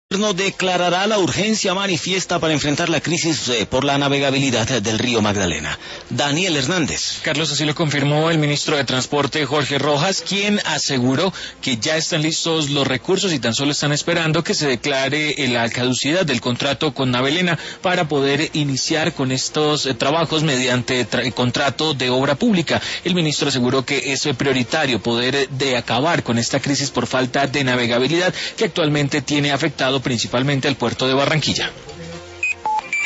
El gobierno declarará la urgencia manifiesta para enfrentar la crisis por la navegabilidad del río Magdalena. Daniel Hernández. Carlos, así lo confirmó el ministro de Transporte, Jorge Rojas, quien aseguró que ya están listos los recursos y tan solo están esperando que se declare la caducidad del contrato con Navelena para poder iniciar con estos trabajos mediante contrato de obra pública. El ministro aseguró que es prioritario poder acabar con esta crisis por falta de navegabilidad que actualmente tiene afectado principalmente al puerto de Barranquilla.